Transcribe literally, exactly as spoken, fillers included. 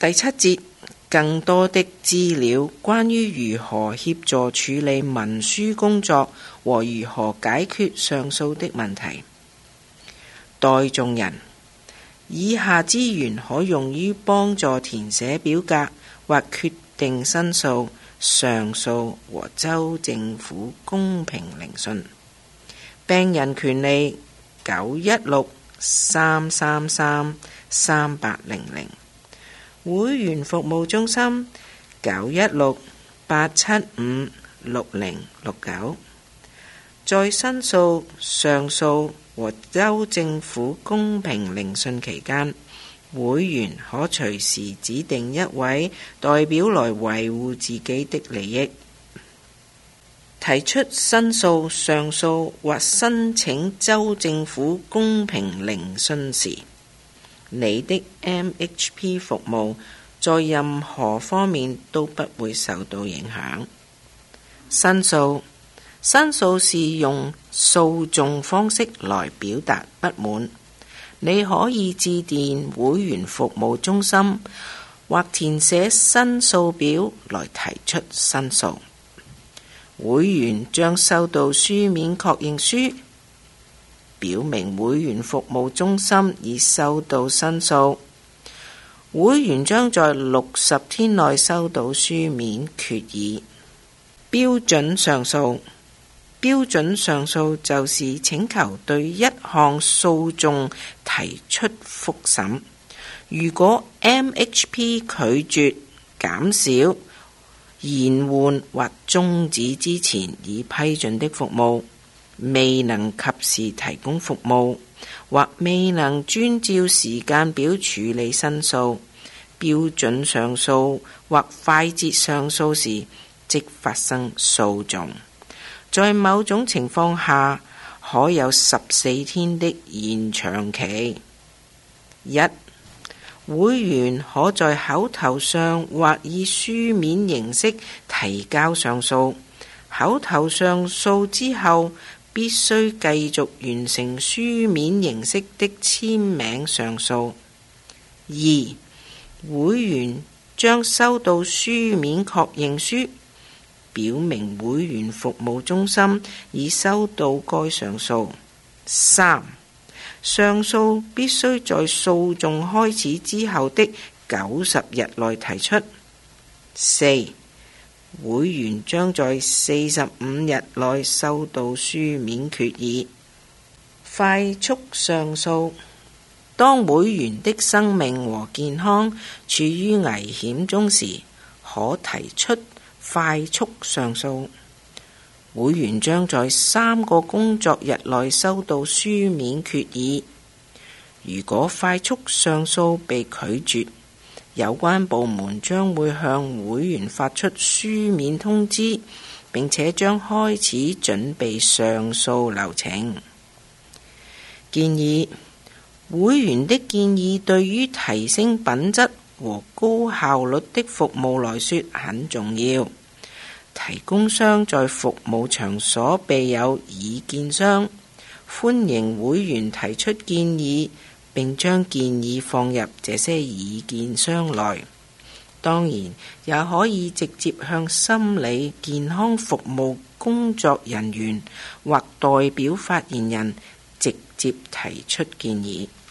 第七節，更多的資料關於如何協助處理文書工作和如何解決上訴的問題。待眾人，以下資源可用於幫助填寫表格或決定申訴、上訴和州政府公平聆訊。病人權利九一六三三三三八零零，會員服務中心九一六八七五六零六九。在申訴、上訴和州政府公平聆訊期間，會員可隨時指定一位代表來維護自己的利益。提出申訴、上訴或申請州政府公平聆訊時，你的 M H P 服務在任何方面都不會受到影響。申訴，申訴是用訴訟方式來表達不滿。你可以致電會員服務中心或填寫申訴表來提出申訴。會員將收到書面確認書，表明會員服務中心已收到申訴。會員將在六十天內收到書面決議。標準上訴，標準上訴就是請求對一項訴訟提出復審。如果 M H P 拒絕、減少、延緩或終止之前已批准的服務，未能及時提供服務，或未能遵照時間表處理申訴、標準上訴或快捷上訴時，即發生訴訟。在某種情況下，可有十四天的延長期。一、會員可在口頭上或以書面形式提交上訴，口頭上訴之後必須繼續完成書面形式的簽名上訴。二、會員將收到書面確認書，表明會員服務中心已收到該上訴。三、上訴必須在訴訟開始之後的九十日內提出。四、會員將在四十五日內收到書面決議。快速上訴，當會員的生命和健康處於危險中時，可提出快速上訴。會員將在三個工作日內收到書面決議。如果快速上訴被拒絕，有關部門將會向會員發出書面通知，並且將開始準備上訴流程。建議，會員的建議對於提升品質和高效率的服務來說很重要。提供商在服務場所備有意見箱，歡迎會員提出建議，並將建議放入這些意見箱內。當然，也可以直接向心理健康服務工作人員或代表發言人直接提出建議。